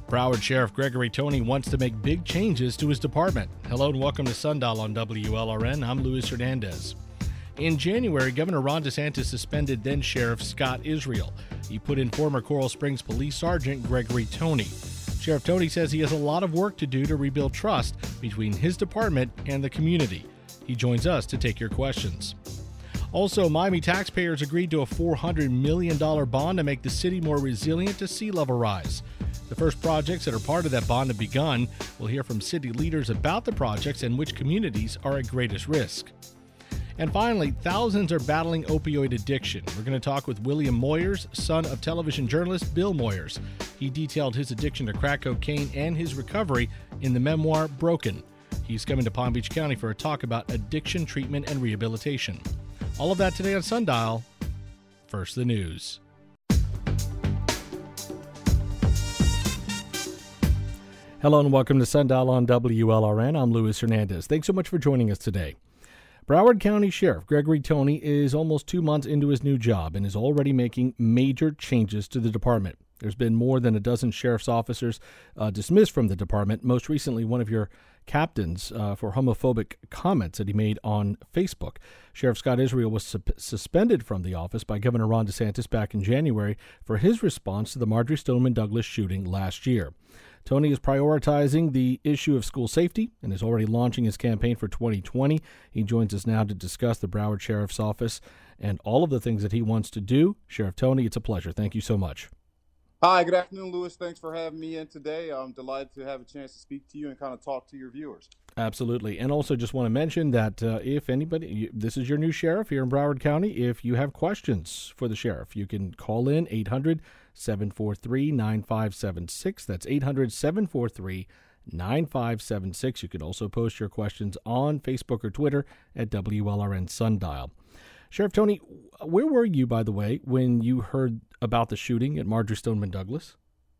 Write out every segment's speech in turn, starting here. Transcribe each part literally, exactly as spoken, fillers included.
Broward Sheriff Gregory Tony wants to make big changes to his department. Hello and welcome to Sundial on W L R N. I'm Luis Hernandez. In January, Governor Ron DeSantis suspended then Sheriff Scott Israel. He put in former Coral Springs Police Sergeant Gregory Tony. Sheriff Tony says he has a lot of work to do to rebuild trust between his department and the community. He joins us to take your questions. Also, Miami taxpayers agreed to a four hundred million dollars bond to make the city more resilient to sea level rise. The first projects that are part of that bond have begun. We'll hear from city leaders about the projects and which communities are at greatest risk. And finally, thousands are battling opioid addiction. We're going to talk with William Moyers, son of television journalist Bill Moyers. He detailed his addiction to crack cocaine and his recovery in the memoir Broken. He's coming to Palm Beach County for a talk about addiction treatment and rehabilitation. All of that today on Sundial. First, the news. Hello and welcome to Sundial on W L R N. I'm Luis Hernandez. Thanks so much for joining us today. Broward County Sheriff Gregory Tony is almost two months into his new job and is already making major changes to the department. There's been more than a dozen sheriff's officers uh, dismissed from the department. Most recently, one of your captains uh, for homophobic comments that he made on Facebook. Sheriff Scott Israel was su- suspended from the office by Governor Ron DeSantis back in January for his response to the Marjory Stoneman Douglas shooting last year. Tony is prioritizing the issue of school safety and is already launching his campaign for twenty twenty. He joins us now to discuss the Broward Sheriff's Office and all of the things that he wants to do. Sheriff Tony, it's a pleasure. Thank you so much. Hi, good afternoon, Luis. Thanks for having me in today. I'm delighted to have a chance to speak to you and kind of talk to your viewers. Absolutely. And also just want to mention that uh, if anybody, this is your new sheriff here in Broward County. If you have questions for the sheriff, you can call in eight hundred, seven four three, nine five seven six. That's eight hundred, seven four three, nine five seven six. You can also post your questions on Facebook or Twitter at W L R N Sundial. Sheriff Tony, where were you, by the way, when you heard about the shooting at Marjory Stoneman Douglas?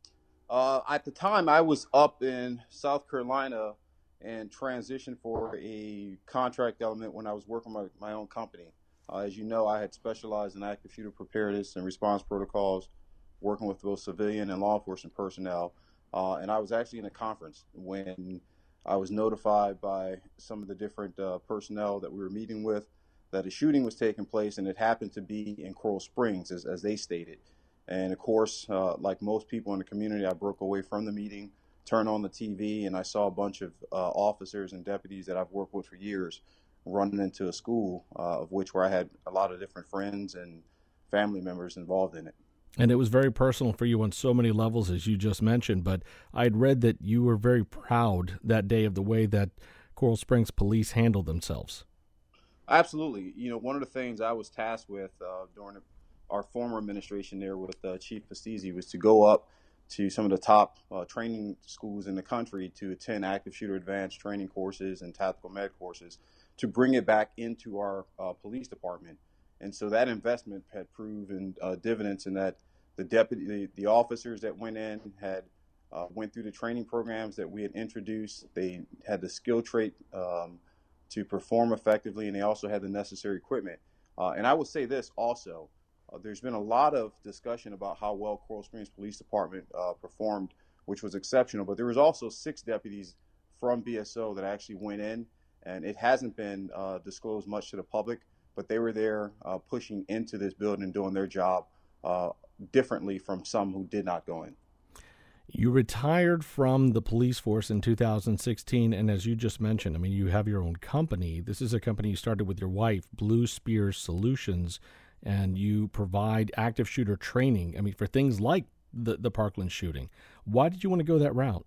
Uh, at the time, I was up in South Carolina and transitioned for a contract element when I was working my, my own company. Uh, as you know, I had specialized in active shooter preparedness and response protocols, working with both civilian and law enforcement personnel. Uh, and I was actually in a conference when I was notified by some of the different uh, personnel that we were meeting with that a shooting was taking place, and it happened to be in Coral Springs, as, as they stated. And of course, uh, like most people in the community, I broke away from the meeting, turned on the T V, and I saw a bunch of uh, officers and deputies that I've worked with for years running into a school, uh, of which where I had a lot of different friends and family members involved in it. And it was very personal for you on so many levels, as you just mentioned, but I'd read that you were very proud that day of the way that Coral Springs police handled themselves. Absolutely. You know, one of the things I was tasked with uh, during our former administration there with uh, Chief Pastisi was to go up to some of the top uh, training schools in the country to attend active shooter advanced training courses and tactical med courses to bring it back into our uh, police department. And so that investment had proven uh, dividends in that the deputy, the, the officers that went in had uh, went through the training programs that we had introduced. They had the skill trait um, to perform effectively, and they also had the necessary equipment. Uh, and I will say this also, uh, there's been a lot of discussion about how well Coral Springs Police Department uh, performed, which was exceptional, but there was also six deputies from B S O that actually went in, and it hasn't been uh, disclosed much to the public, but they were there uh, pushing into this building and doing their job uh, differently from some who did not go in. You retired from the police force in two thousand sixteen, and as you just mentioned, I mean, you have your own company. This is a company you started with your wife, Blue Spear Solutions, and you provide active shooter training, I mean, for things like the, the Parkland shooting. Why did you want to go that route?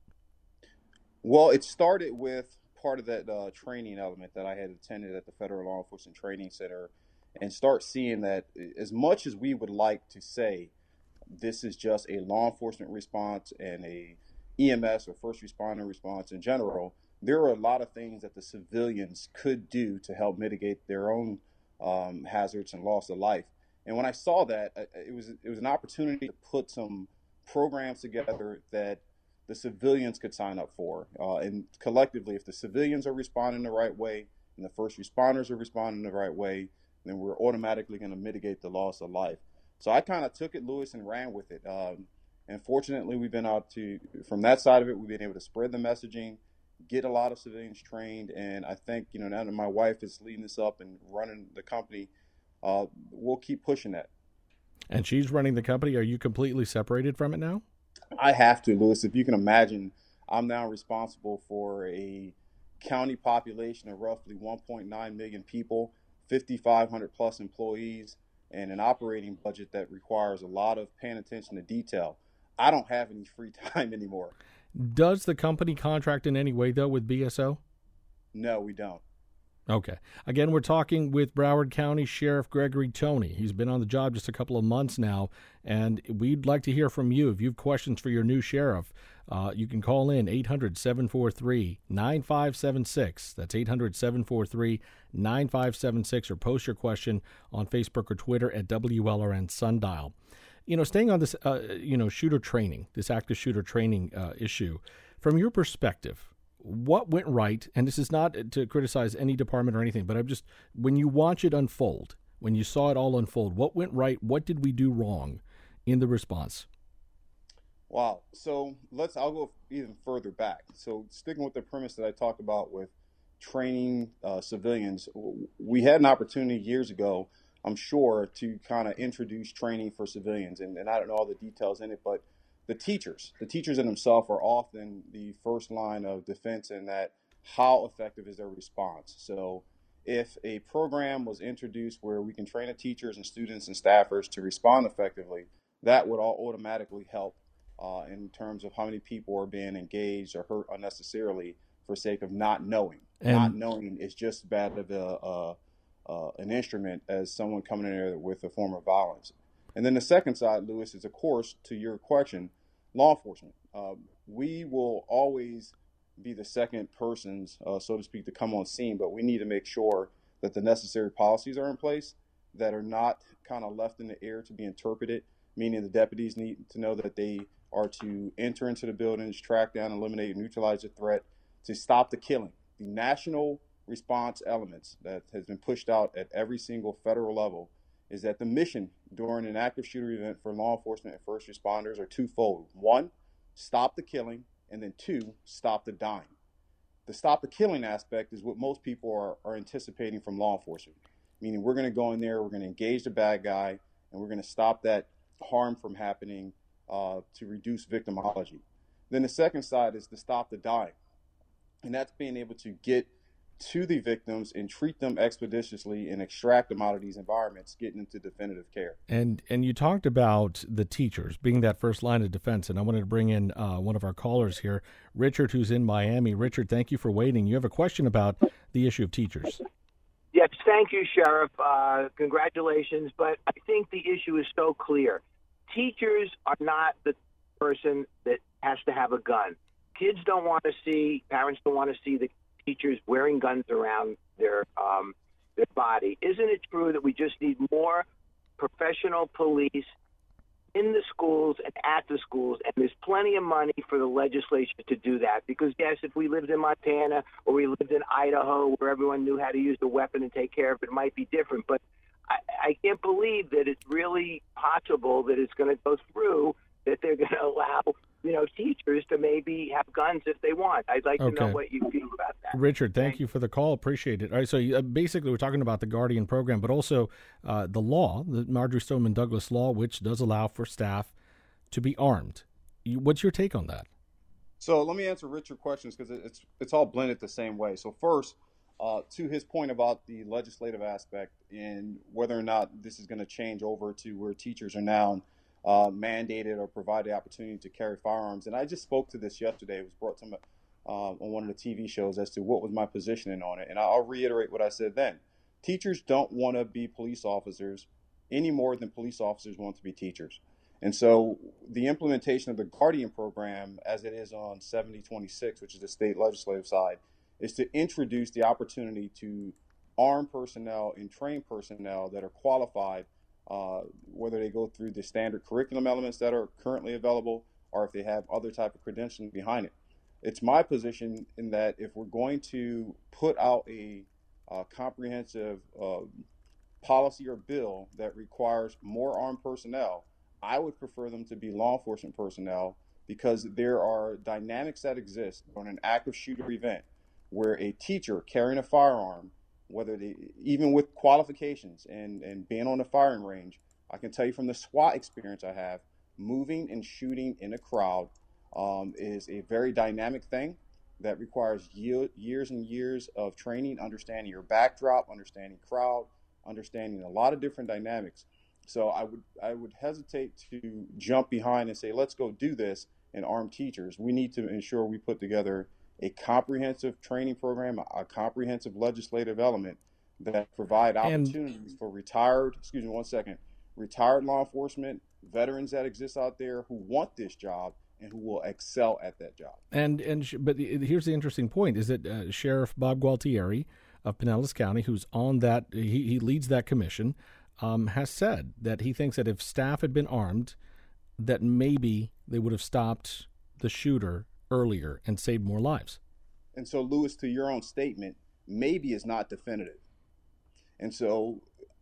Well, it started with part of that uh, training element that I had attended at the Federal Law Enforcement Training Center, and start seeing that as much as we would like to say this is just a law enforcement response and a E M S or first responder response in general, there are a lot of things that the civilians could do to help mitigate their own um, hazards and loss of life. And when I saw that, it was it was an opportunity to put some programs together that the civilians could sign up for. Uh, and collectively, if the civilians are responding the right way and the first responders are responding the right way, then we're automatically going to mitigate the loss of life. So I kind of took it, Lewis, and ran with it. Um, And fortunately, we've been out to, from that side of it, we've been able to spread the messaging, get a lot of civilians trained. And I think, you know, now that my wife is leading this up and running the company, uh, we'll keep pushing that. And she's running the company. Are you completely separated from it now? I have to, Lewis. If you can imagine, I'm now responsible for a county population of roughly one point nine million people, fifty-five hundred plus employees, and an operating budget that requires a lot of paying attention to detail. I don't have any free time anymore. Does the company contract in any way, though, with B S O? No, we don't. Okay. Again, we're talking with Broward County Sheriff Gregory Toney. He's been on the job just a couple of months now, and we'd like to hear from you. If you have questions for your new sheriff, uh, you can call in eight hundred, seven four three, nine five seven six. That's eight hundred, seven four three, nine five seven six, or post your question on Facebook or Twitter at W L R N Sundial. You know, staying on this, uh, you know, shooter training, this active shooter training uh, issue, from your perspective, what went right? And this is not to criticize any department or anything, but I'm just, when you watch it unfold, when you saw it all unfold, what went right? What did we do wrong in the response? Wow. So let's, I'll go even further back. So sticking with the premise that I talked about with training uh, civilians, we had an opportunity years ago, I'm sure, to kind of introduce training for civilians. And, and I don't know all the details in it, but the teachers, the teachers in themselves are often the first line of defense in that how effective is their response. So if a program was introduced where we can train the teachers and students and staffers to respond effectively, that would all automatically help uh, in terms of how many people are being engaged or hurt unnecessarily for sake of not knowing. And not knowing is just as bad of a, a Uh, an instrument as someone coming in there with a form of violence. And then the second side, Lewis, is, of course, to your question, law enforcement. Uh, we will always be the second persons, uh, so to speak, to come on scene, but we need to make sure that the necessary policies are in place that are not kind of left in the air to be interpreted, meaning the deputies need to know that they are to enter into the buildings, track down, eliminate, neutralize the threat, to stop the killing. The national response elements that has been pushed out at every single federal level is that the mission during an active shooter event for law enforcement and first responders are twofold. One, stop the killing, and then two, stop the dying. The stop the killing aspect is what most people are, are anticipating from law enforcement, meaning we're going to go in there, we're going to engage the bad guy, and we're going to stop that harm from happening uh, to reduce victimology. Then the second side is to stop the dying, and that's being able to get to the victims and treat them expeditiously and extract them out of these environments, getting into definitive care. And and you talked about the teachers being that first line of defense, and I wanted to bring in uh, one of our callers here, Richard, who's in Miami. Richard, thank you for waiting. You have a question about the issue of teachers. Yes, thank you, Sheriff. Uh, congratulations. But I think the issue is so clear. Teachers are not the person that has to have a gun. Kids don't want to see, parents don't want to see the teachers wearing guns around their um, their body. Isn't it true that we just need more professional police in the schools and at the schools? And there's plenty of money for the legislature to do that. Because, yes, if we lived in Montana or we lived in Idaho where everyone knew how to use the weapon and take care of it, it might be different. But I, I can't believe that it's really possible that it's going to go through, that they're going to allow, you know, teachers to maybe have guns if they want. I'd like Okay. to know what you feel about that. Richard, thank Thank you for the call. Appreciate it. All right, so uh, basically we're talking about the Guardian program, but also uh, the law, the Marjorie Stoneman Douglas law, which does allow for staff to be armed. You, what's your take on that? So let me answer Richard's questions because it's it's all blended the same way. So first, uh, to his point about the legislative aspect and whether or not this is going to change over to where teachers are now uh, mandated or provide the opportunity to carry firearms. And I just spoke to this yesterday. It was brought to me uh, on one of the T V shows as to what was my positioning on it. And I'll reiterate what I said then. Teachers don't want to be police officers any more than police officers want to be teachers. And so the implementation of the Guardian program, as it is on seventy twenty-six, which is the state legislative side, is to introduce the opportunity to arm personnel and train personnel that are qualified, uh, whether they go through the standard curriculum elements that are currently available or if they have other type of credentialing behind it. It's my position in that if we're going to put out a uh, comprehensive uh, policy or bill that requires more armed personnel, I would prefer them to be law enforcement personnel because there are dynamics that exist on an active shooter event where a teacher carrying a firearm, whether they, even with qualifications and, and being on the firing range, I can tell you from the SWAT experience I have, moving and shooting in a crowd um, is a very dynamic thing that requires year, years and years of training, understanding your backdrop, understanding crowd, understanding a lot of different dynamics. So I would I would hesitate to jump behind and say, let's go do this and arm teachers. We need to ensure we put together a comprehensive training program, a comprehensive legislative element that provide opportunities and, for retired, excuse me one second, retired law enforcement, veterans that exist out there who want this job and who will excel at that job. And and but here's the interesting point: is that uh, Sheriff Bob Gualtieri of Pinellas County, who's on that, he, he leads that commission, um, has said that he thinks that if staff had been armed, that maybe they would have stopped the shooter earlier and saved more lives. And so, Lewis, to your own statement, maybe is not definitive. And so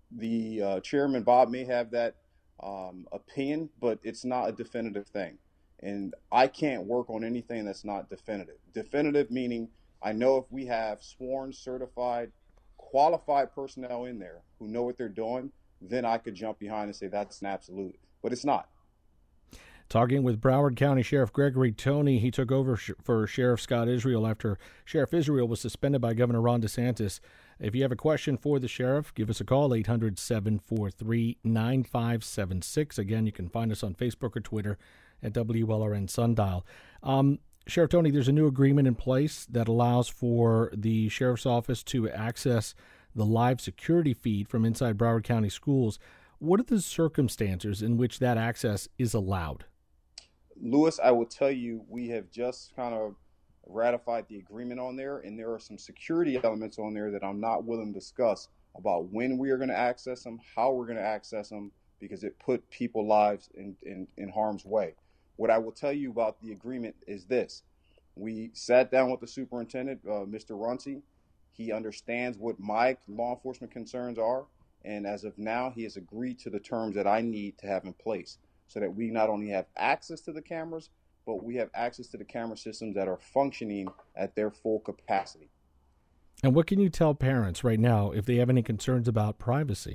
the uh, chairman, Bob, may have that um, opinion, but it's not a definitive thing. And I can't work on anything that's not definitive. Definitive meaning I know if we have sworn, certified, qualified personnel in there who know what they're doing, then I could jump behind and say that's an absolute. But it's not. Talking with Broward County Sheriff Gregory Toney, he took over sh- for Sheriff Scott Israel after Sheriff Israel was suspended by Governor Ron DeSantis. If you have a question for the sheriff, give us a call, eight hundred, seven four three, nine five seven six. Again, you can find us on Facebook or Twitter at W L R N Sundial. Um, Sheriff Toney, there's a new agreement in place that allows for the sheriff's office to access the live security feed from inside Broward County schools. What are the circumstances in which that access is allowed? Lewis, I will tell you, we have just kind of ratified the agreement on there, and there are some security elements on there that I'm not willing to discuss about when we are going to access them, how we're going to access them, because it put people's lives in, in, in harm's way. What I will tell you about the agreement is this. We sat down with the superintendent, uh, Mister Runcie. He understands what my law enforcement concerns are, and as of now, he has agreed to the terms that I need to have in place, so that we not only have access to the cameras, but we have access to the camera systems that are functioning at their full capacity. And what can you tell parents right now if they have any concerns about privacy?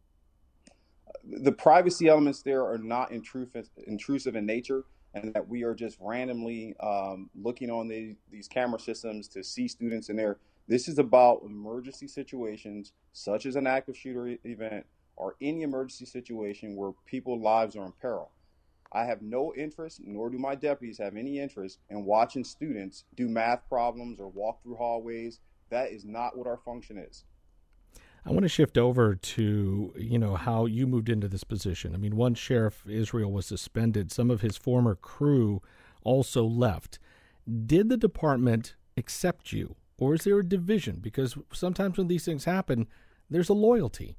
The privacy elements there are not intrusive, intrusive in nature, and that we are just randomly um, looking on the, these camera systems to see students in there. This is about emergency situations, such as an active shooter event, or any emergency situation where people's lives are in peril. I have no interest, nor do my deputies have any interest in watching students do math problems or walk through hallways. That is not what our function is. I want to shift over to, you know, how you moved into this position. I mean, once Sheriff Israel was suspended, some of his former crew also left. Did the department accept you, or is there a division? Because sometimes when these things happen, there's a loyalty.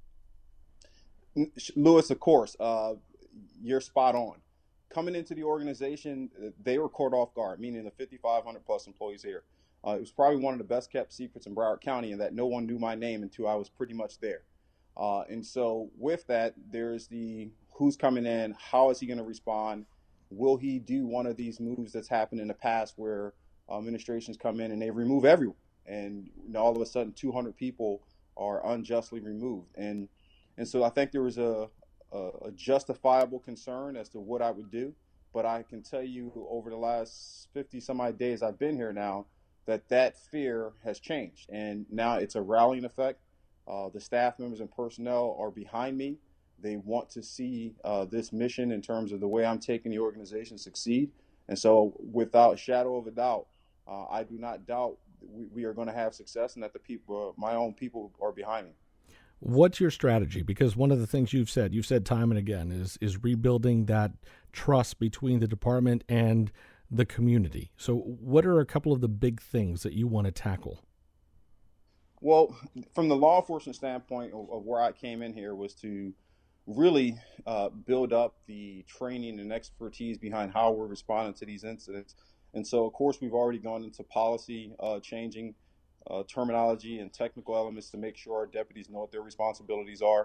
Lewis, of course, uh, you're spot on. Coming into the organization, they were caught off guard, meaning the fifty-five hundred plus employees here. Uh, it was probably one of the best kept secrets in Broward County, in that no one knew my name until I was pretty much there. Uh, and so with that, there's the who's coming in, how is he going to respond? Will he do one of these moves that's happened in the past where administrations come in and they remove everyone, and all of a sudden two hundred people are unjustly removed? And and so I think there was a, a, a justifiable concern as to what I would do. But I can tell you, over the last fifty some odd days I've been here now, that that fear has changed, and now it's a rallying effect. Uh, the staff members and personnel are behind me. They want to see uh, this mission in terms of the way I'm taking the organization succeed. And so without a shadow of a doubt, uh, I do not doubt we, we are going to have success, and that the people, uh, my own people, are behind me. What's your strategy? Because one of the things you've said, you've said time and again, is is rebuilding that trust between the department and the community. So what are a couple of the big things that you want to tackle? Well, from the law enforcement standpoint of, of where I came in here was to really uh, build up the training and expertise behind how we're responding to these incidents. And so, of course, we've already gone into policy uh, changing uh, terminology and technical elements to make sure our deputies know what their responsibilities are.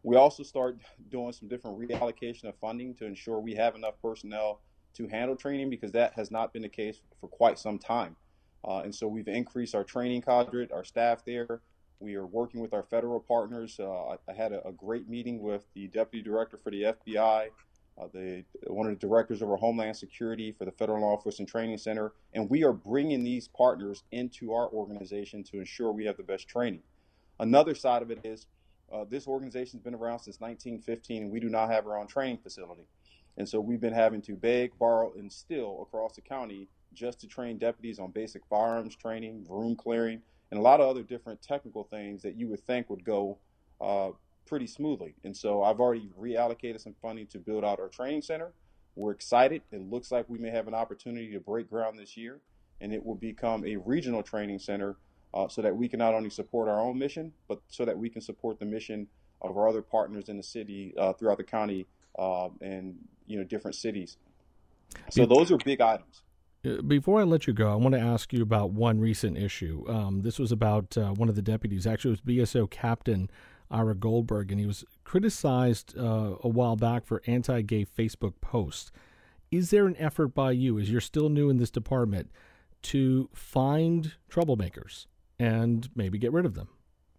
We also start doing some different reallocation of funding to ensure we have enough personnel to handle training, because that has not been the case for quite some time. Uh, and so we've increased our training cadre, our staff there. We are working with our federal partners. Uh, I, I had a, a great meeting with the deputy director for the F B I, uh, the one of the directors of our Homeland Security for the Federal Law Enforcement Training Center, and we are bringing these partners into our organization to ensure we have the best training. Another side of it is uh, this organization has been around since nineteen fifteen, and we do not have our own training facility. And so we've been having to beg, borrow, and steal across the county just to train deputies on basic firearms training, room clearing, and a lot of other different technical things that you would think would go uh, pretty smoothly. And so I've already reallocated some funding to build out our training center. We're excited. It looks like we may have an opportunity to break ground this year, and it will become a regional training center uh, so that we can not only support our own mission, but so that we can support the mission of our other partners in the city, uh, throughout the county, uh, and you know different cities. So those are big items. Before I let you go, I want to ask you about one recent issue. Um, this was about uh, one of the deputies. Actually, it was B S O Captain Ira Goldberg, and he was criticized uh, a while back for anti-gay Facebook posts. Is there an effort by you, as you're still new in this department, to find troublemakers and maybe get rid of them?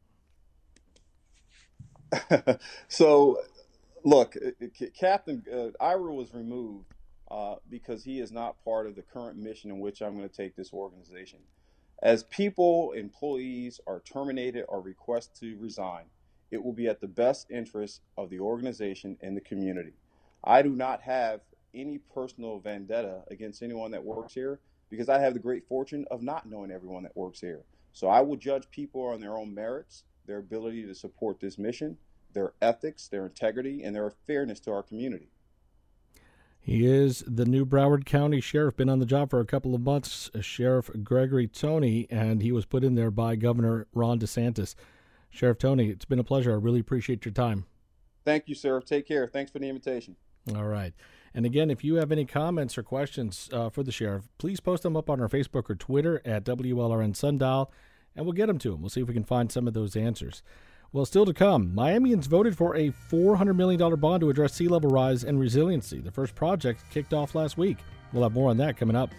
So, look, Captain uh, Ira was removed uh, because he is not part of the current mission in which I'm going to take this organization. As people, employees are terminated or request to resign, it will be at the best interest of the organization and the community. I do not have any personal vendetta against anyone that works here, because I have the great fortune of not knowing everyone that works here. So I will judge people on their own merits, their ability to support this mission, their ethics, their integrity, and their fairness to our community. He is the new Broward County Sheriff, been on the job for a couple of months, Sheriff Gregory Toney, and he was put in there by Governor Ron DeSantis. Sheriff Toney, it's been a pleasure. I really appreciate your time. Thank you, sir. Take care. Thanks for the invitation. All right. And again, if you have any comments or questions uh, for the sheriff, please post them up on our Facebook or Twitter at W L R N Sundial, and we'll get them to him. We'll see if we can find some of those answers. Well, still to come, Miamians voted for a four hundred million dollars bond to address sea level rise and resiliency. The first project kicked off last week. We'll have more on that coming up.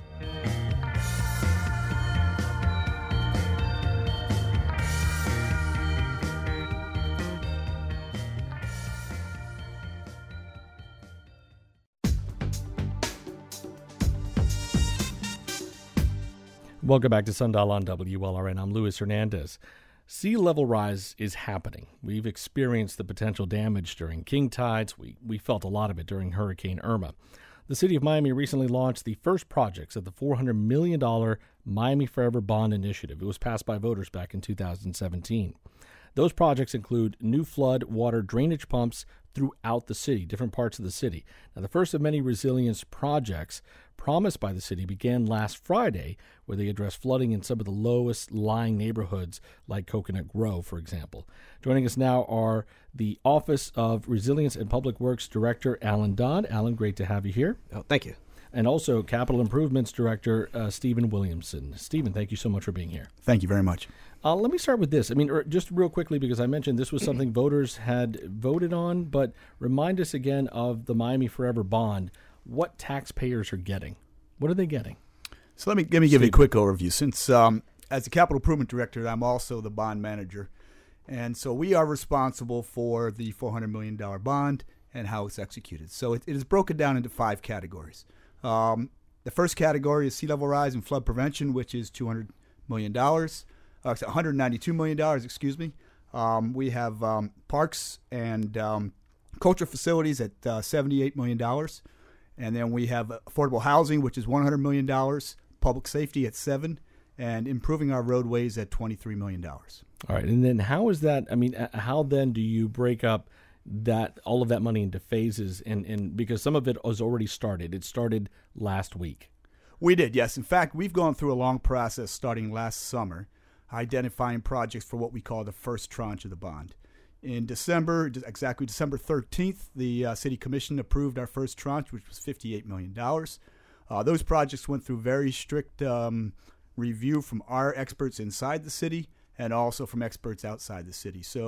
Welcome back to Sundial on W L R N. I'm Luis Hernandez. Sea level rise is happening. We've experienced the potential damage during king tides. We, we felt a lot of it during Hurricane Irma. The city of Miami recently launched the first projects of the four hundred million dollars Miami Forever Bond Initiative. It was passed by voters back in two thousand seventeen. Those projects include new flood water drainage pumps throughout the city, different parts of the city. Now, the first of many resilience projects promised by the city began last Friday, where they addressed flooding in some of the lowest lying neighborhoods like Coconut Grove, for example. Joining us now are the Office of Resilience and Public Works Director, Alan Dodd. Alan, great to have you here. Oh, thank you. And also Capital Improvements Director, uh, Stephen Williamson. Stephen, thank you so much for being here. Thank you very much. Uh, let me start with this. I mean, just real quickly, because I mentioned this was something voters had voted on, but remind us again of the Miami Forever Bond. What taxpayers are getting? What are they getting? So let me let me give you a quick overview. Since um, as the Capital Improvement Director, I'm also the bond manager. And so we are responsible for the four hundred million dollars bond and how it's executed. So it, it is broken down into five categories. Um, the first category is sea level rise and flood prevention, which is two hundred million dollars. Uh, one hundred ninety-two million dollars, excuse me. Um, we have um, parks and um, cultural facilities at uh, seventy-eight million dollars. And then we have affordable housing, which is one hundred million dollars, public safety at seven, and improving our roadways at twenty-three million dollars. All right. And then how is that, I mean, how then do you break up that all of that money into phases? And, and because some of it has already started. It started last week. We did, yes. In fact, we've gone through a long process starting last summer, identifying projects for what we call the first tranche of the bond. In December, exactly December thirteenth, the uh, City Commission approved our first tranche, which was fifty-eight million dollars. Uh, those projects went through very strict um, review from our experts inside the city and also from experts outside the city. So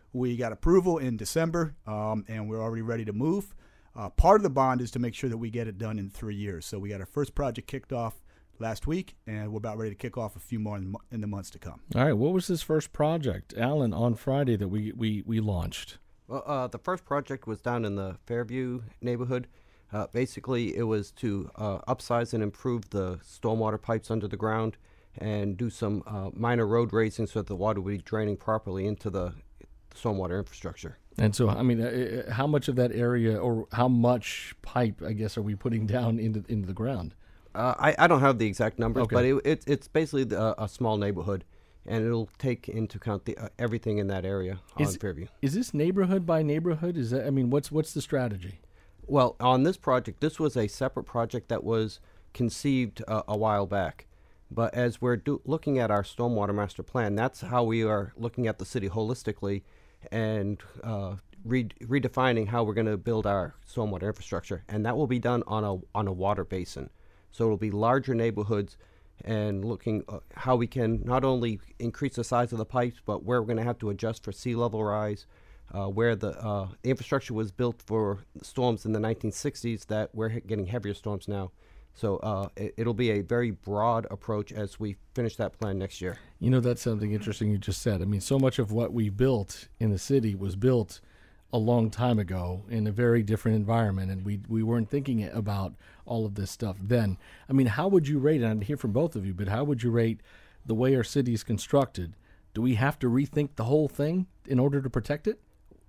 We got approval in December, um, and we're already ready to move. Uh, part of the bond is to make sure that we get it done in three years. So we got our first project kicked off last week, and we're about ready to kick off a few more in, in the months to come. All right, what was this first project, Alan, on Friday that we, we, we launched? Well, uh, the first project was down in the Fairview neighborhood. Uh, basically, it was to uh, upsize and improve the stormwater pipes under the ground and do some uh, minor road raising so that the water would be draining properly into the stormwater infrastructure. And so, I mean, uh, how much of that area, or how much pipe, I guess, are we putting down into into the ground? Uh, I, I don't have the exact numbers, okay. but it, it, it's basically the, a small neighborhood, and it'll take into account the, uh, everything in that area is, on Fairview. Is this neighborhood by neighborhood? Is that, I mean, what's what's the strategy? Well, on this project, this was a separate project that was conceived uh, a while back. But as we're do- looking at our stormwater master plan, that's how we are looking at the city holistically and uh, re- redefining how we're going to build our stormwater infrastructure. And that will be done on a on a water basin. So it'll be larger neighborhoods and looking uh, how we can not only increase the size of the pipes, but where we're going to have to adjust for sea level rise, uh, where the uh, infrastructure was built for storms in the nineteen sixties that we're getting heavier storms now. So uh, it, it'll be a very broad approach as we finish that plan next year. You know, that's something interesting you just said. I mean, so much of what we built in the city was built a long time ago in a very different environment, and we we weren't thinking about all of this stuff then. I mean, how would you rate, and I'd hear from both of you, but how would you rate the way our city is constructed? Do we have to rethink the whole thing in order to protect it?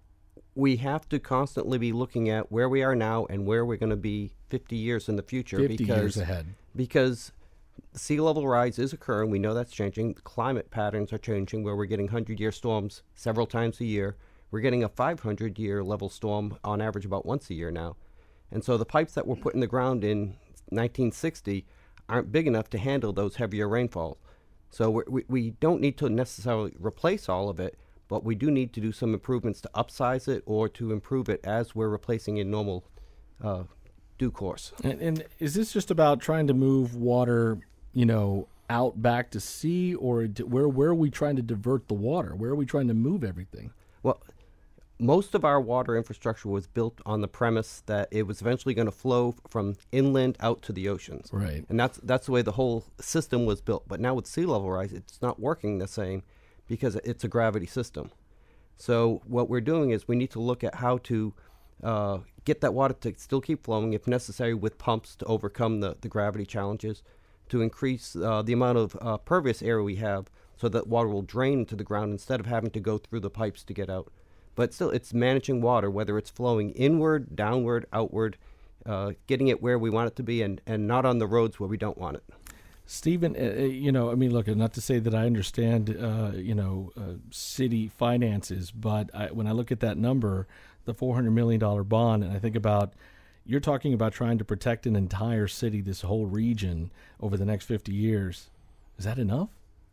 We have to constantly be looking at where we are now and where we're going to be fifty years in the future. fifty because, years ahead. Because sea level rise is occurring. We know that's changing. Climate patterns are changing where we're getting hundred-year storms several times a year. We're getting a five hundred year level storm on average about once a year now. And so the pipes that were put in the ground in nineteen sixty aren't big enough to handle those heavier rainfalls. So we're, we we don't need to necessarily replace all of it, but we do need to do some improvements to upsize it or to improve it as we're replacing in normal uh, due course. And, and is this just about trying to move water, you know, out back to sea, or d- where where are we trying to divert the water? Where are we trying to move everything? Well, most of our water infrastructure was built on the premise that it was eventually going to flow from inland out to the oceans. Right. And that's that's the way the whole system was built. But now with sea level rise, it's not working the same because it's a gravity system. So what we're doing is we need to look at how to uh, get that water to still keep flowing, if necessary, with pumps to overcome the, the gravity challenges, to increase uh, the amount of uh, pervious area we have so that water will drain to the ground instead of having to go through the pipes to get out. But still, it's managing water, whether it's flowing inward, downward, outward, uh, getting it where we want it to be and, and not on the roads where we don't want it. Stephen, uh, you know, I mean, look, not to say that I understand, uh, you know, uh, city finances, but I, when I look at that number, the four hundred million dollars bond, and I think about, you're talking about trying to protect an entire city, this whole region, over the next fifty years. Is that enough?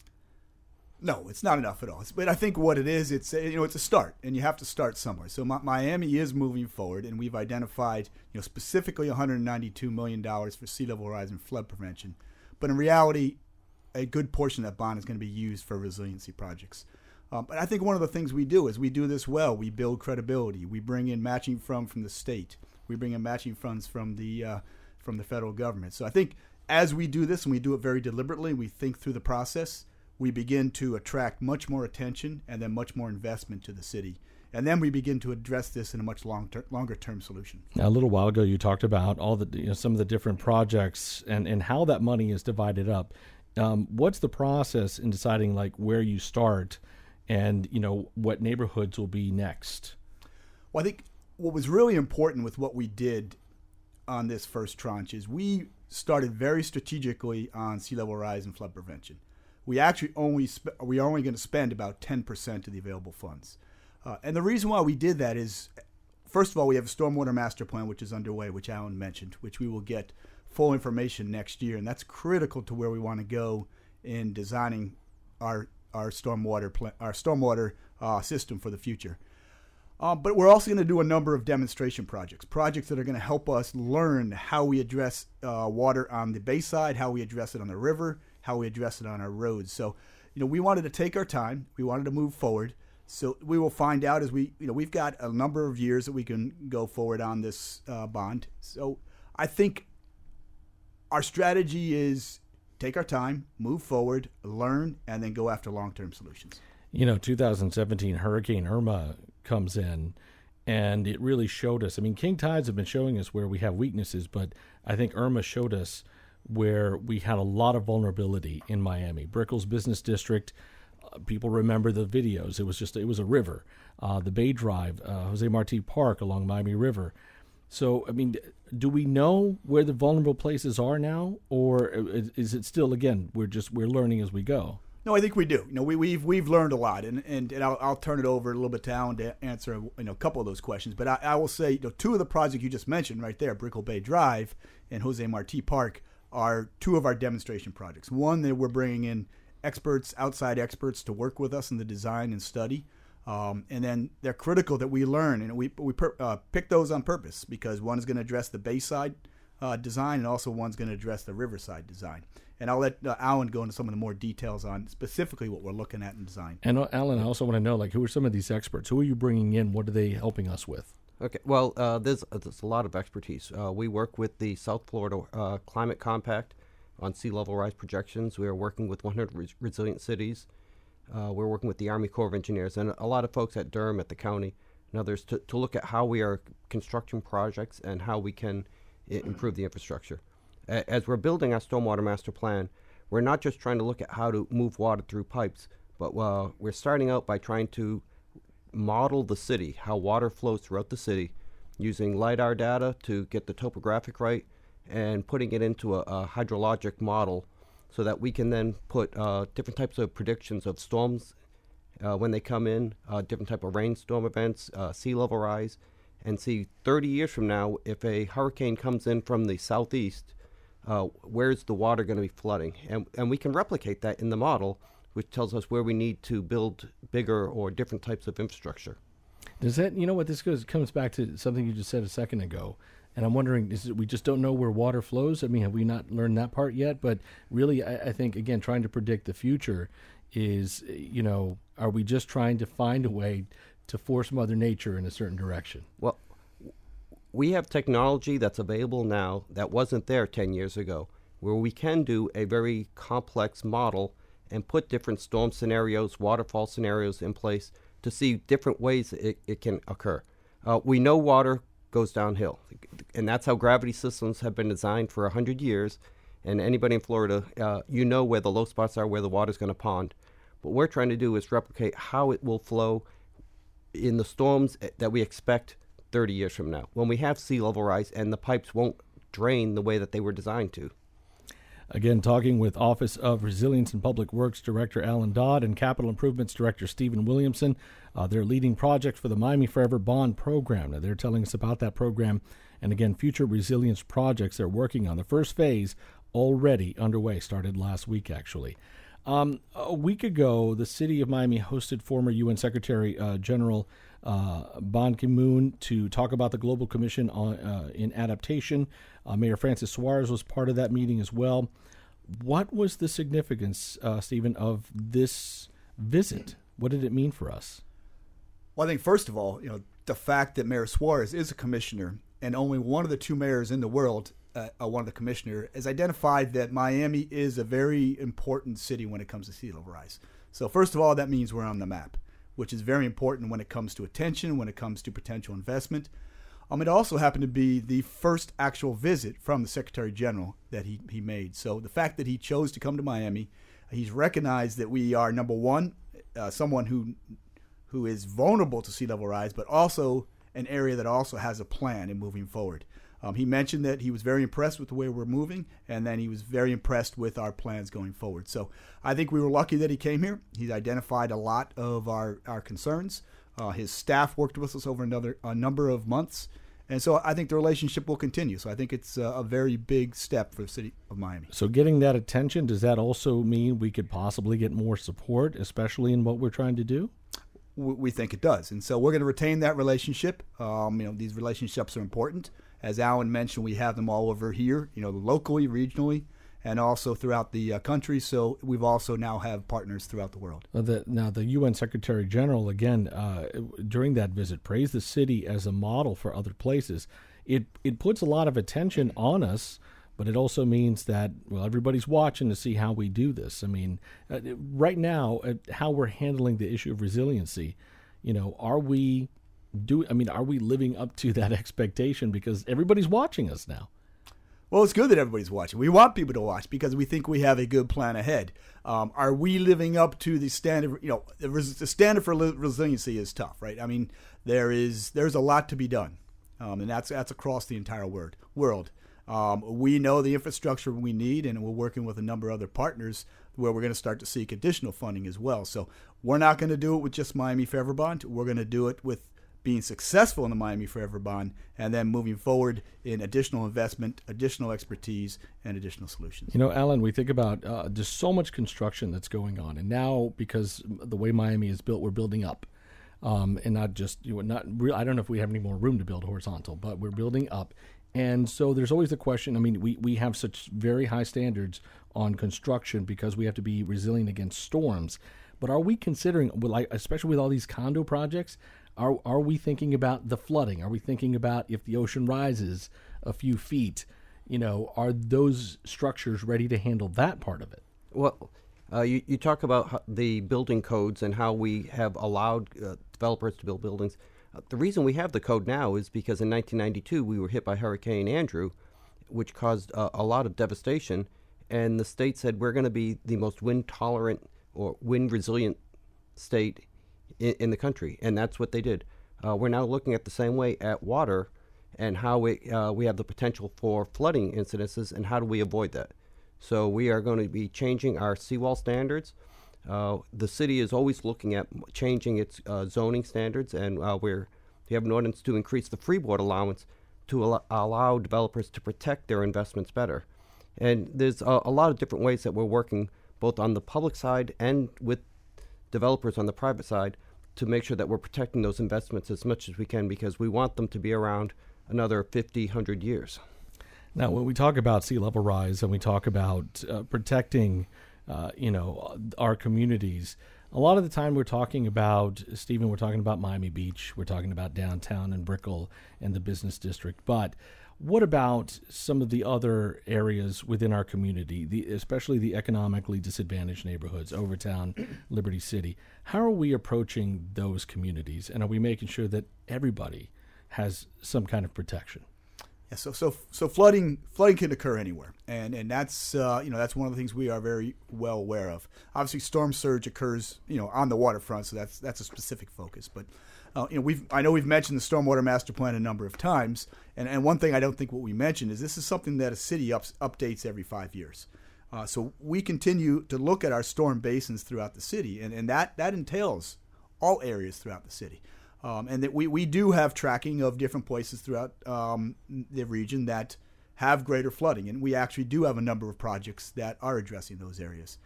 No, it's not enough at all. It's, but I think what it is, it's you know, it's a start, and you have to start somewhere. So Mi- Miami is moving forward, and we've identified, you know, specifically one hundred ninety-two million dollars for sea level rise and flood prevention. But in reality, a good portion of that bond is going to be used for resiliency projects. Um, but I think one of the things we do is we do this well. We build credibility. We bring in matching from from the state. We bring in matching funds from the uh, from the federal government. So I think as we do this, and we do it very deliberately, we think through the process, we begin to attract much more attention and then much more investment to the city. And then we begin to address this in a much long ter- longer term solution. Now, a little while ago, you talked about all the you know, some of the different projects and, and how that money is divided up. Um, what's the process in deciding like where you start and you know what neighborhoods will be next? Well, I think what was really important with what we did on this first tranche is we started very strategically on sea level rise and flood prevention. We actually only sp- we are only going to spend about ten percent of the available funds. Uh, and the reason why we did that is, first of all, we have a stormwater master plan, which is underway, which Alan mentioned, which we will get full information next year. And that's critical to where we want to go in designing our our stormwater pl- our stormwater uh, system for the future. Um, but we're also going to do a number of demonstration projects, projects that are going to help us learn how we address uh, water on the bayside, how we address it on the river, how we address it on our roads. So, you know, we wanted to take our time. We wanted to move forward. So we will find out as we, you know, we've got a number of years that we can go forward on this uh, bond. So I think our strategy is take our time, move forward, learn, and then go after long-term solutions. You know, two thousand seventeen Hurricane Irma comes in, and it really showed us. I mean, king tides have been showing us where we have weaknesses, but I think Irma showed us where we had a lot of vulnerability in Miami. Brickell's Business District, uh, people remember the videos. It was just, it was a river. Uh, the Bay Drive, uh, Jose Marti Park along Miami River. So, I mean, do we know where the vulnerable places are now, or is, is it still, again, we're just, we're learning as we go? No, I think we do. You know, we, we've we've learned a lot, and and, and I'll, I'll turn it over a little bit to Alan to answer you know a couple of those questions. But I, I will say, you know, two of the projects you just mentioned right there, Brickell Bay Drive and Jose Marti Park, are two of our demonstration projects. One that we're bringing in experts, outside experts, to work with us in the design and study, um, and then they're critical that we learn, and we we per, uh, pick those on purpose because one is going to address the Bayside uh, design, and also one's going to address the Riverside design. And I'll let uh, Alan go into some of the more details on specifically what we're looking at in design. And uh, Alan, I also want to know, like, who are some of these experts? Who are you bringing in? What are they helping us with? Okay, well, uh, there's, uh, there's a lot of expertise. Uh, we work with the South Florida uh, Climate Compact on sea level rise projections. We are working with one hundred res- resilient cities. Uh, we're working with the Army Corps of Engineers and a lot of folks at Durham, at the county, and others to, to look at how we are constructing projects and how we can I- improve the infrastructure. As we're building our stormwater master plan, we're not just trying to look at how to move water through pipes, but uh, we're starting out by trying to model the city, how water flows throughout the city, using LiDAR data to get the topographic right, and putting it into a, a hydrologic model so that we can then put uh, different types of predictions of storms uh, when they come in, uh, different type of rainstorm events, uh, sea level rise, and see thirty years from now, if a hurricane comes in from the southeast, Uh, where's the water going to be flooding? And, and we can replicate that in the model, which tells us where we need to build bigger or different types of infrastructure. Does that, you know what, this goes comes back to something you just said a second ago, and I'm wondering, is it we just don't know where water flows? I mean, have we not learned that part yet? But really, I, I think, again, trying to predict the future is, you know, are we just trying to find a way to force Mother Nature in a certain direction? Well, we have technology that's available now that wasn't there ten years ago, where we can do a very complex model and put different storm scenarios, waterfall scenarios in place to see different ways it, it can occur. Uh, we know water goes downhill, and that's how gravity systems have been designed for one hundred years. And anybody in Florida, uh, you know where the low spots are, where the water's going to pond. What we're trying to do is replicate how it will flow in the storms that we expect thirty years from now, when we have sea level rise and the pipes won't drain the way that they were designed to. Again, talking with Office of Resilience and Public Works Director Alan Dodd and Capital Improvements Director Stephen Williamson. Uh, their leading project for the Miami Forever Bond program. Now, they're telling us about that program and, again, future resilience projects they're working on. The first phase already underway, started last week, actually. Um, a week ago, the city of Miami hosted former U N Secretary uh, General uh, Ban Ki-moon to talk about the Global Commission on uh, in Adaptation. Uh, Mayor Francis Suarez was part of that meeting as well. What was the significance, uh, Stephen, of this visit? What did it mean for us? Well, I think first of all, you know, the fact that Mayor Suarez is a commissioner and only one of the two mayors in the world, uh, uh, one of the commissioners, has identified that Miami is a very important city when it comes to sea level rise. So first of all, that means we're on the map, which is very important when it comes to attention, when it comes to potential investment. Um, it also happened to be the first actual visit from the Secretary General that he, he made. So the fact that he chose to come to Miami, he's recognized that we are, number one, uh, someone who who is vulnerable to sea level rise, but also an area that also has a plan in moving forward. Um, he mentioned that he was very impressed with the way we're moving, and then he was very impressed with our plans going forward. So I think we were lucky that he came here. He's identified a lot of our, our concerns. Uh, his staff worked with us over another a number of months, and so I think the relationship will continue. So I think it's a, a very big step for the city of Miami. So getting that attention, does that also mean we could possibly get more support, especially in what we're trying to do? We think it does, and so we're going to retain that relationship. Um, you know, these relationships are important. As Alan mentioned, we have them all over here, you know, locally, regionally, and also throughout the uh, country. So we've also now have partners throughout the world. Well, the, now, the U N Secretary General, again, uh, during that visit, praised the city as a model for other places. It it puts a lot of attention on us, but it also means that, well, everybody's watching to see how we do this. I mean, uh, right now, uh, how we're handling the issue of resiliency, you know, are we do? I mean, are we living up to that expectation? Because everybody's watching us now. Well, it's good that everybody's watching. We want people to watch because we think we have a good plan ahead. Um, are we living up to the standard? You know, the, res- the standard for li- resiliency is tough, right? I mean, there is there's a lot to be done, um, and that's that's across the entire word, world. Um, we know the infrastructure we need, and we're working with a number of other partners where we're going to start to seek additional funding as well. So we're not going to do it with just Miami Forever Bond. We're going to do it with being successful in the Miami Forever Bond, and then moving forward in additional investment, additional expertise, and additional solutions. You know, Alan, we think about uh, there's so much construction that's going on, and now because the way Miami is built, we're building up, um, and not just you know, not. Re- I don't know if we have any more room to build horizontal, but we're building up, and so there's always the question. I mean, we we have such very high standards on construction because we have to be resilient against storms, but are we considering, like, especially with all these condo projects? Are are we thinking about the flooding? Are we thinking about if the ocean rises a few feet? You know, are those structures ready to handle that part of it? Well, uh, you, you talk about how the building codes and how we have allowed uh, developers to build buildings. Uh, the reason we have the code now is because in nineteen ninety-two we were hit by Hurricane Andrew, which caused uh, a lot of devastation, and the state said we're going to be the most wind tolerant or wind resilient state In, in the country, and that's what they did. Uh, we're now looking at the same way at water and how we, uh, we have the potential for flooding incidences, and how do we avoid that. So we are going to be changing our seawall standards. Uh, the city is always looking at changing its uh, zoning standards, and uh, we're, we have an ordinance to increase the freeboard allowance to al- allow developers to protect their investments better. And there's a, a lot of different ways that we're working both on the public side and with developers on the private side to make sure that we're protecting those investments as much as we can, because we want them to be around another fifty, one hundred years. Now, when we talk about sea level rise and we talk about uh, protecting, uh, you know, our communities, a lot of the time we're talking about, Stephen, we're talking about Miami Beach, we're talking about downtown and Brickell and the business district, but what about some of the other areas within our community, the, especially the economically disadvantaged neighborhoods, Overtown, Liberty City? How are we approaching those communities, and are we making sure that everybody has some kind of protection? Yeah, so so so flooding flooding can occur anywhere, and and that's uh, you know that's one of the things we are very well aware of. Obviously, storm surge occurs you know on the waterfront, so that's that's a specific focus, but. Uh, you know, we've I know we've mentioned the Stormwater Master Plan a number of times, and, and one thing I don't think what we mentioned is this is something that a city ups, updates every five years. Uh, so we continue to look at our storm basins throughout the city, and, and that, that entails all areas throughout the city. Um, and that we, we do have tracking of different places throughout um, the region that have greater flooding, and we actually do have a number of projects that are addressing those areas.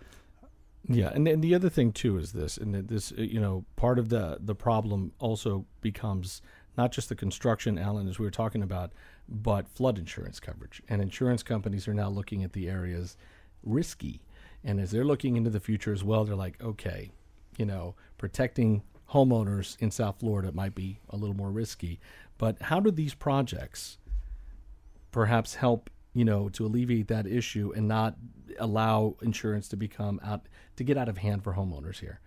Yeah, and, and the other thing too is this, and that this, you know, part of the the problem also becomes not just the construction, Alan, as we were talking about, but flood insurance coverage. And insurance companies are now looking at the areas risky, and as they're looking into the future as well, they're like, okay, you know, protecting homeowners in South Florida might be a little more risky, but how do these projects perhaps help, you know, to alleviate that issue and not allow insurance to become out to get out of hand for homeowners here?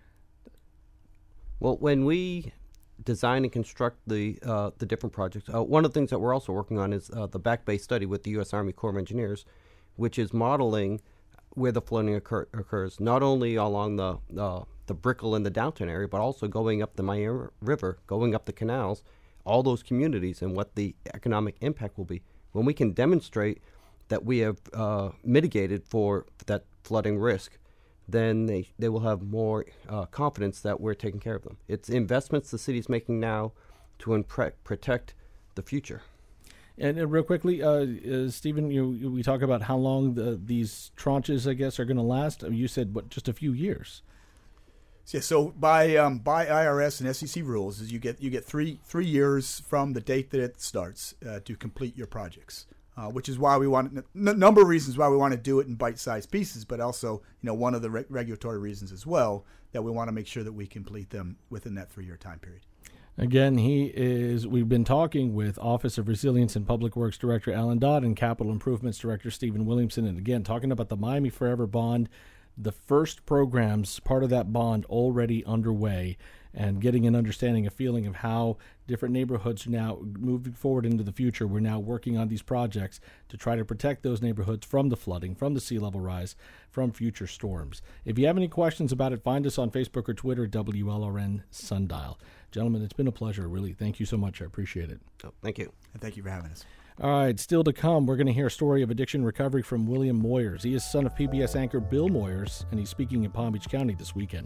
Well, when we design and construct the uh, the different projects, uh, one of the things that we're also working on is uh, the Back Bay study with the U S Army Corps of Engineers, which is modeling where the flooding occur- occurs, not only along the uh, the Brickell and the downtown area, but also going up the Miami River, going up the canals, all those communities, and what the economic impact will be. When we can demonstrate that we have uh, mitigated for that flooding risk, then they, they will have more uh, confidence that we're taking care of them. It's investments the city's making now to impre- protect the future. And uh, real quickly, uh, uh, Stephen, you, you, we talk about how long the, these tranches, I guess, are going to last. You said, what, just a few years? Yeah, so by um, by I R S and S E C rules, is you get you get three three years from the date that it starts uh, to complete your projects. uh, which is why we want a n- number of reasons why we want to do it in bite-sized pieces, but also, you know, one of the re- regulatory reasons as well that we want to make sure that we complete them within that three-year time period. Again, he is. We've been talking with Office of Resilience and Public Works Director Alan Dodd and Capital Improvements Director Stephen Williamson, and again talking about the Miami Forever Bond, the first programs, part of that bond already underway, and getting an understanding, a feeling of how different neighborhoods are now moving forward into the future. We're now working on these projects to try to protect those neighborhoods from the flooding, from the sea level rise, from future storms. If you have any questions about it, find us on Facebook or Twitter at W L R N Sundial. Gentlemen, it's been a pleasure, really. Thank you so much. I appreciate it. Oh, thank you. And thank you for having us. All right, still to come, we're going to hear a story of addiction recovery from William Moyers. He is son of P B S anchor Bill Moyers, and he's speaking in Palm Beach County this weekend.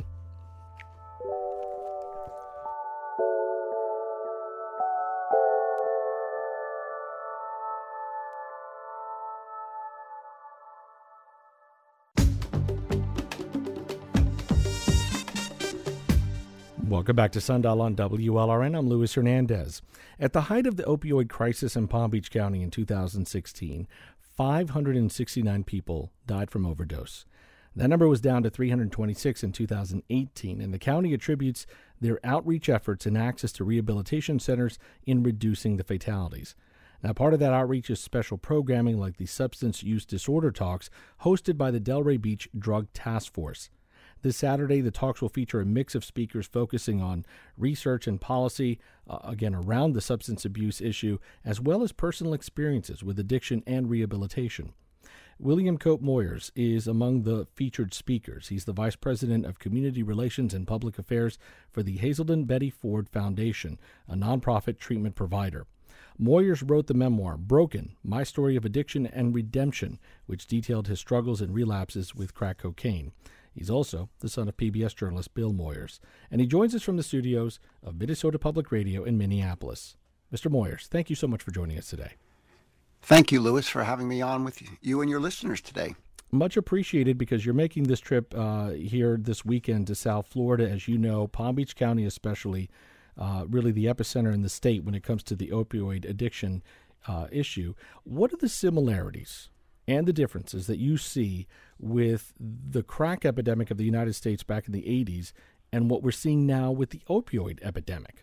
Welcome back to Sundial on W L R N. I'm Luis Hernandez. At the height of the opioid crisis in Palm Beach County in two thousand sixteen, five hundred sixty-nine people died from overdose. That number was down to three hundred twenty-six in two thousand eighteen, and the county attributes their outreach efforts and access to rehabilitation centers in reducing the fatalities. Now, part of that outreach is special programming like the Substance Use Disorder Talks hosted by the Delray Beach Drug Task Force. This Saturday, the talks will feature a mix of speakers focusing on research and policy, uh, again, around the substance abuse issue, as well as personal experiences with addiction and rehabilitation. William Cope Moyers is among the featured speakers. He's the Vice President of Community Relations and Public Affairs for the Hazelden Betty Ford Foundation, a nonprofit treatment provider. Moyers wrote the memoir, Broken, My Story of Addiction and Redemption, which detailed his struggles and relapses with crack cocaine. He's also the son of P B S journalist Bill Moyers, and he joins us from the studios of Minnesota Public Radio in Minneapolis. Mister Moyers, thank you so much for joining us today. Thank you, Louis, for having me on with you and your listeners today. Much appreciated, because you're making this trip uh, here this weekend to South Florida. As you know, Palm Beach County especially, uh, really the epicenter in the state when it comes to the opioid addiction uh, issue. What are the similarities and the differences that you see with the crack epidemic of the United States back in the eighties and what we're seeing now with the opioid epidemic?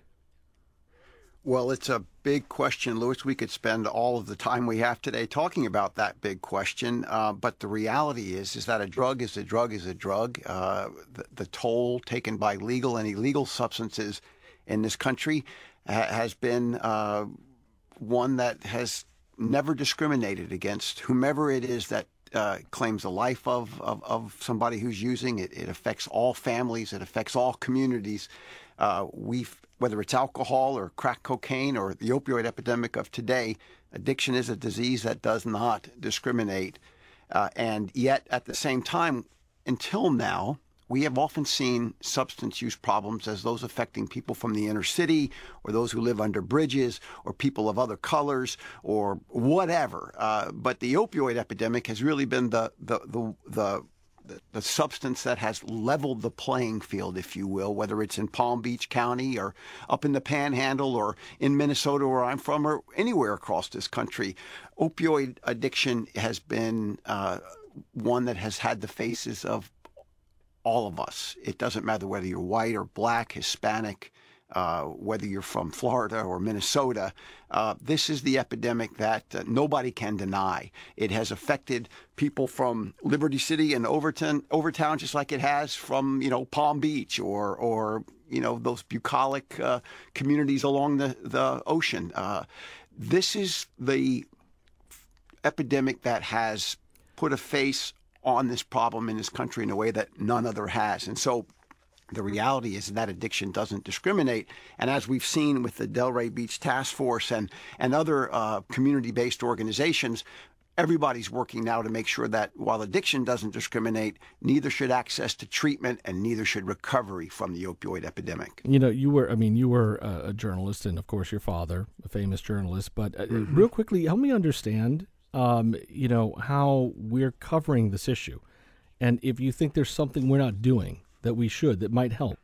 Well, it's a big question, Louis. We could spend all of the time we have today talking about that big question. Uh, but the reality is, is that a drug is a drug is a drug. Uh, the, the toll taken by legal and illegal substances in this country ha- has been uh, one that has never discriminated against whomever it is that uh, claims the life of, of, of somebody who's using it. It affects all families. It affects all communities. Uh, we've, whether it's alcohol or crack cocaine or the opioid epidemic of today, addiction is a disease that does not discriminate. Uh, and yet, at the same time, until now, we have often seen substance use problems as those affecting people from the inner city or those who live under bridges or people of other colors or whatever. Uh, but the opioid epidemic has really been the the the, the The, the substance that has leveled the playing field, if you will, whether it's in Palm Beach County or up in the Panhandle or in Minnesota where I'm from or anywhere across this country. Opioid addiction has been uh, one that has had the faces of all of us. It doesn't matter whether you're white or black, Hispanic, Uh, whether you're from Florida or Minnesota. Uh, this is the epidemic that uh, nobody can deny. It has affected people from Liberty City and Overton, Overtown, just like it has from, you know, Palm Beach or, or you know, those bucolic uh, communities along the, the ocean. Uh, this is the epidemic that has put a face on this problem in this country in a way that none other has. And so the reality is that addiction doesn't discriminate. And as we've seen with the Delray Beach Task Force and, and other uh, community-based organizations, everybody's working now to make sure that while addiction doesn't discriminate, neither should access to treatment and neither should recovery from the opioid epidemic. You know, you were, I mean, you were a, a journalist and, of course, your father, a famous journalist. But uh, mm-hmm. real quickly, help me understand, um, you know, how we're covering this issue. And if you think there's something we're not doing that we should, that might help.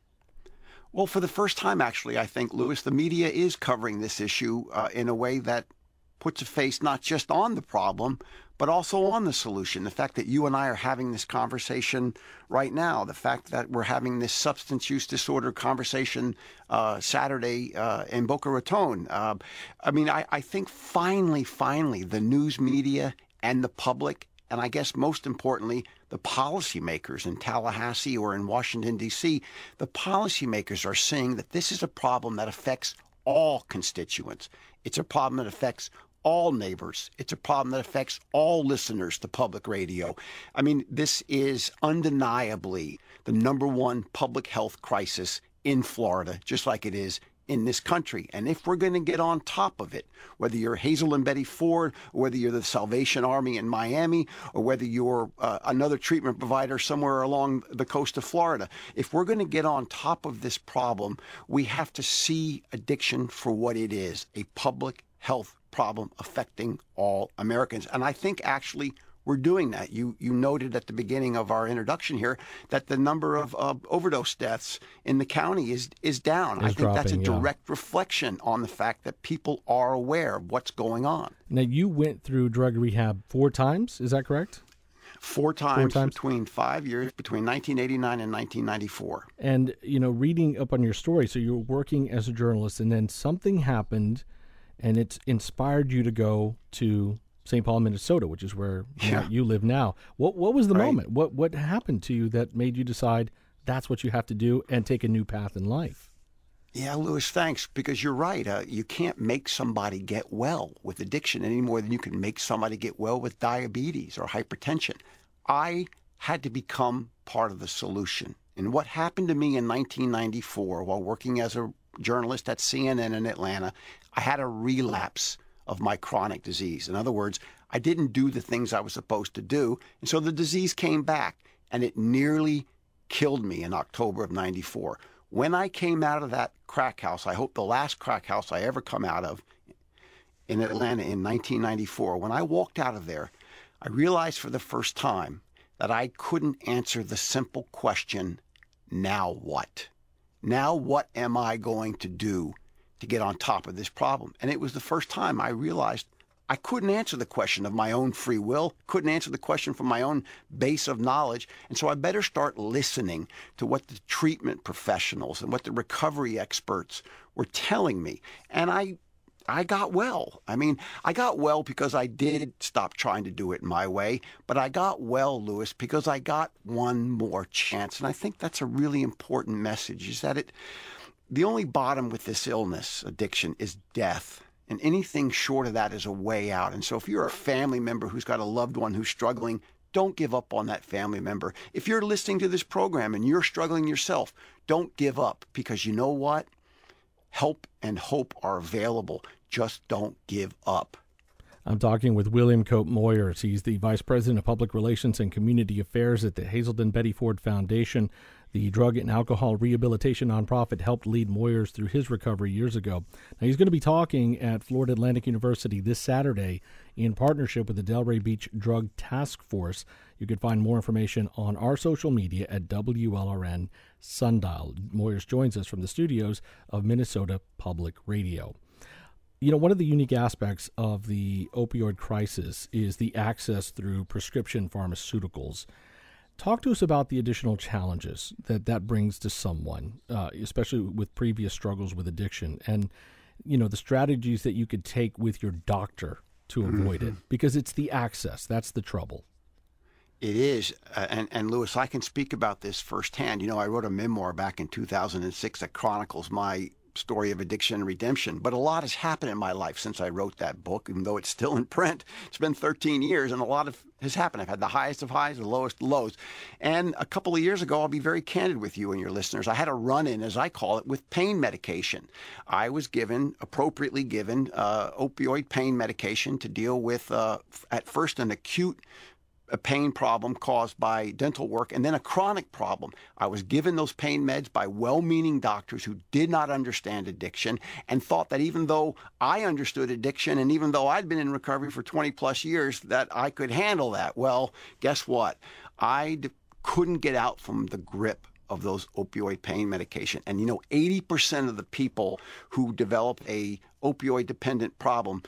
Well, for the first time, actually, I think, Louis, the media is covering this issue uh, in a way that puts a face not just on the problem, but also on the solution. The fact that you and I are having this conversation right now, the fact that we're having this substance use disorder conversation uh, Saturday uh, in Boca Raton. Uh, I mean, I, I think finally, finally, the news media and the public, and I guess most importantly, the policymakers in Tallahassee or in Washington, D C, the policymakers are seeing that this is a problem that affects all constituents. It's a problem that affects all neighbors. It's a problem that affects all listeners to public radio. I mean, this is undeniably the number one public health crisis in Florida, just like it is in this country. And if we're going to get on top of it, whether you're Hazel and Betty Ford, or whether you're the Salvation Army in Miami, or whether you're uh, another treatment provider somewhere along the coast of Florida, if we're going to get on top of this problem, we have to see addiction for what it is, a public health problem affecting all Americans. And I think actually we're doing that. You you noted at the beginning of our introduction here that the number of uh, overdose deaths in the county is is down. It's I think dropping, that's a yeah. direct reflection on the fact that people are aware of what's going on. Now, you went through drug rehab four times, is that correct? Four times, Four times? between five years, between nineteen eighty-nine and nineteen ninety-four. And, you know, reading up on your story, so you were working as a journalist, and then something happened, and it's inspired you to go to Saint Paul, Minnesota, which is where you, know, Yeah. you live now. What what was the Right. moment? What what happened to you that made you decide that's what you have to do and take a new path in life? Yeah, Louis, thanks, because you're right. Uh, you can't make somebody get well with addiction any more than you can make somebody get well with diabetes or hypertension. I had to become part of the solution. And what happened to me in nineteen ninety-four while working as a journalist at C N N in Atlanta, I had a relapse of my chronic disease. In other words, I didn't do the things I was supposed to do, and so the disease came back, and it nearly killed me in October of ninety-four. When I came out of that crack house, I hope the last crack house I ever come out of in Atlanta in nineteen ninety-four, when I walked out of there, I realized for the first time that I couldn't answer the simple question, now what? Now what am I going to do to get on top of this problem? And it was the first time I realized I couldn't answer the question of my own free will, couldn't answer the question from my own base of knowledge. And so I better start listening to what the treatment professionals and what the recovery experts were telling me. And I I got well. I mean, I got well because I did stop trying to do it my way, but I got well, Louis, because I got one more chance. And I think that's a really important message, is that it the only bottom with this illness, addiction, is death. And anything short of that is a way out. And so if you're a family member who's got a loved one who's struggling, don't give up on that family member. If you're listening to this program and you're struggling yourself, don't give up, because you know what? Help and hope are available. Just don't give up. I'm talking with William Cope Moyers. He's the Vice President of Public Relations and Community Affairs at the Hazelden Betty Ford Foundation. The drug and alcohol rehabilitation nonprofit helped lead Moyers through his recovery years ago. Now, he's going to be talking at Florida Atlantic University this Saturday in partnership with the Delray Beach Drug Task Force. You can find more information on our social media at W L R N Sundial. Moyers joins us from the studios of Minnesota Public Radio. You know, one of the unique aspects of the opioid crisis is the access through prescription pharmaceuticals. Talk to us about the additional challenges that that brings to someone, uh, especially with previous struggles with addiction, and, you know, the strategies that you could take with your doctor to avoid mm-hmm. it, because it's the access. That's the trouble. It is. Uh, and, and Louis, I can speak about this firsthand. You know, I wrote a memoir back in two thousand six that chronicles my story of addiction and redemption. But a lot has happened in my life since I wrote that book, even though it's still in print. It's been thirteen years, and a lot of has happened. I've had the highest of highs, the lowest of lows. And a couple of years ago, I'll be very candid with you and your listeners, I had a run-in, as I call it, with pain medication. I was given, appropriately given, uh, opioid pain medication to deal with, uh, at first, an acute a pain problem caused by dental work, and then a chronic problem. I was given those pain meds by well-meaning doctors who did not understand addiction and thought that even though I understood addiction and even though I'd been in recovery for twenty plus years, that I could handle that. Well, guess what? I d- couldn't get out from the grip of those opioid pain medication. And you know, eighty percent of the people who develop a opioid dependent problem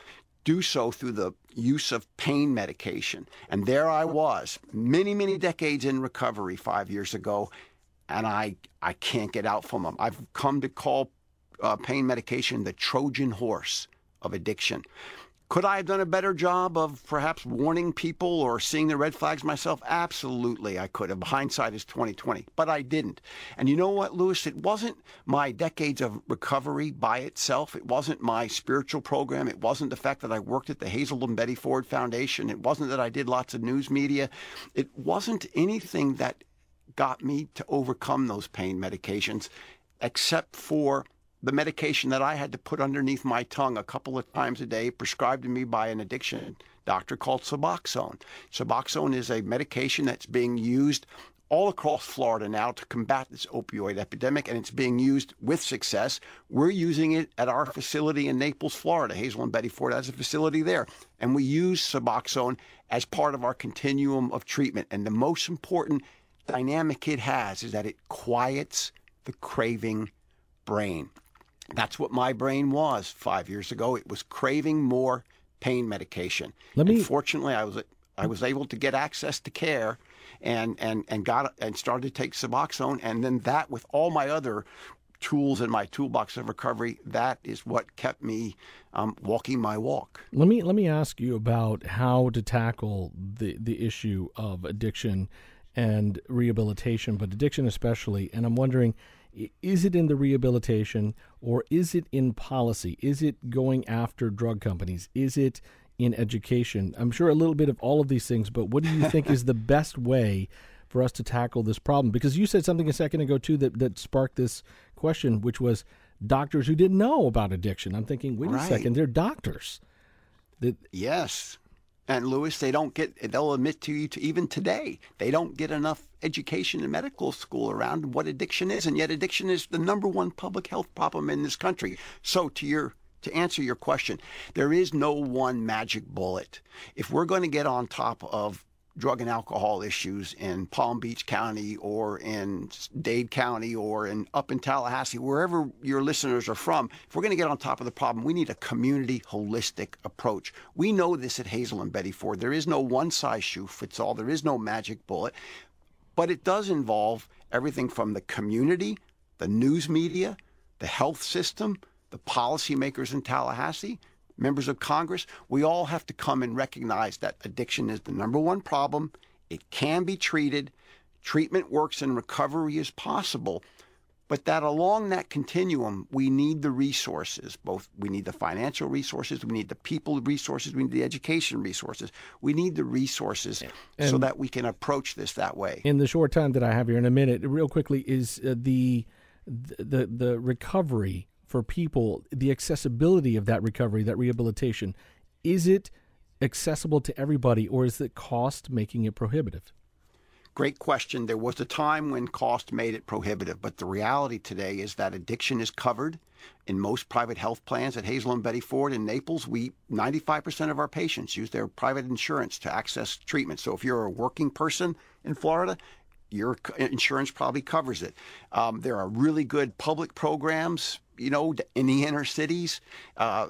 do so through the use of pain medication. And there I was, many, many decades in recovery five years ago, and I, I can't get out from them. I've come to call uh, pain medication the Trojan horse of addiction. Could I have done a better job of perhaps warning people or seeing the red flags myself? Absolutely, I could have. Hindsight is twenty twenty, but I didn't. And you know what, Lewis? It wasn't my decades of recovery by itself. It wasn't my spiritual program. It wasn't the fact that I worked at the Hazel and Betty Ford Foundation. It wasn't that I did lots of news media. It wasn't anything that got me to overcome those pain medications, except for the medication that I had to put underneath my tongue a couple of times a day, prescribed to me by an addiction doctor called Suboxone. Suboxone is a medication that's being used all across Florida now to combat this opioid epidemic, and it's being used with success. We're using it at our facility in Naples, Florida. Hazel and Betty Ford has a facility there, and we use Suboxone as part of our continuum of treatment. And the most important dynamic it has is that it quiets the craving brain. That's what my brain was five years ago. It was craving more pain medication. Let me. And fortunately, I was I was able to get access to care, and and and got and started to take Suboxone, and then that, with all my other tools in my toolbox of recovery, that is what kept me um, walking my walk. Let me let me ask you about how to tackle the the issue of addiction and rehabilitation, but addiction especially. And I'm wondering, is it in the rehabilitation, or is it in policy? Is it going after drug companies? Is it in education? I'm sure a little bit of all of these things, but what do you think is the best way for us to tackle this problem? Because you said something a second ago, too, that, that sparked this question, which was doctors who didn't know about addiction. I'm thinking, wait right. a second, they're doctors. That, yes. And Lewis, they don't get, they'll admit to you to even today, they don't get enough education in medical school around what addiction is. And yet addiction is the number one public health problem in this country. So to your, to answer your question, there is no one magic bullet. If we're going to get on top of drug and alcohol issues in Palm Beach County or in Dade County or in up in Tallahassee, wherever your listeners are from, if we're going to get on top of the problem, we need a community holistic approach. We know this at Hazel and Betty Ford. There is no one size shoe fits all. There is no magic bullet, but it does involve everything from the community, the news media, the health system, the policymakers in Tallahassee, members of Congress. We all have to come and recognize that addiction is the number one problem. It can be treated. Treatment works and recovery is possible. But that along that continuum, we need the resources. Both we need the financial resources, we need the people resources, we need the education resources. We need the resources and so that we can approach this that way. In the short time that I have here, in a minute, real quickly, is uh, the the the recovery for people, the accessibility of that recovery, that rehabilitation, is it accessible to everybody, or is the cost making it prohibitive? Great question. There was a time when cost made it prohibitive, but the reality today is that addiction is covered in most private health plans. At Hazel and Betty Ford in Naples, we ninety-five percent of our patients use their private insurance to access treatment. So if you're a working person in Florida, your insurance probably covers it. Um, there are really good public programs, you know, in the inner cities. Uh,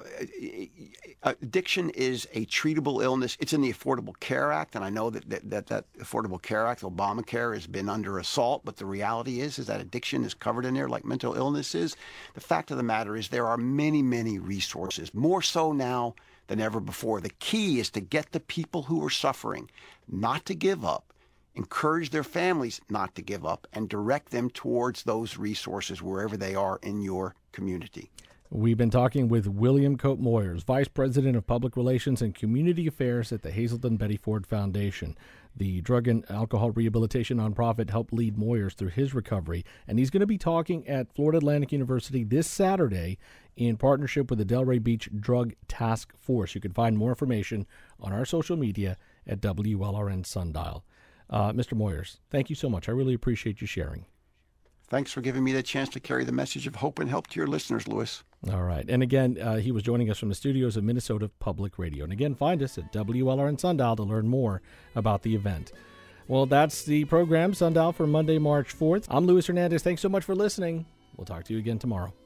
addiction is a treatable illness. It's in the Affordable Care Act, and I know that that, that that Affordable Care Act, Obamacare, has been under assault, but the reality is, is that addiction is covered in there like mental illness is. The fact of the matter is there are many, many resources, more so now than ever before. The key is to get the people who are suffering not to give up, encourage their families not to give up, and direct them towards those resources wherever they are in your community. We've been talking with William Cope Moyers, Vice President of Public Relations and Community Affairs at the Hazelden Betty Ford Foundation. The drug and alcohol rehabilitation nonprofit helped lead Moyers through his recovery, and he's going to be talking at Florida Atlantic University this Saturday in partnership with the Delray Beach Drug Task Force. You can find more information on our social media at W L R N Sundial. Uh, Mister Moyers, thank you so much. I really appreciate you sharing. Thanks for giving me the chance to carry the message of hope and help to your listeners, Lewis. All right. And again, uh, he was joining us from the studios of Minnesota Public Radio. And again, find us at W L R N Sundial to learn more about the event. Well, that's the program, Sundial, for Monday, March fourth. I'm Luis Hernandez. Thanks so much for listening. We'll talk to you again tomorrow.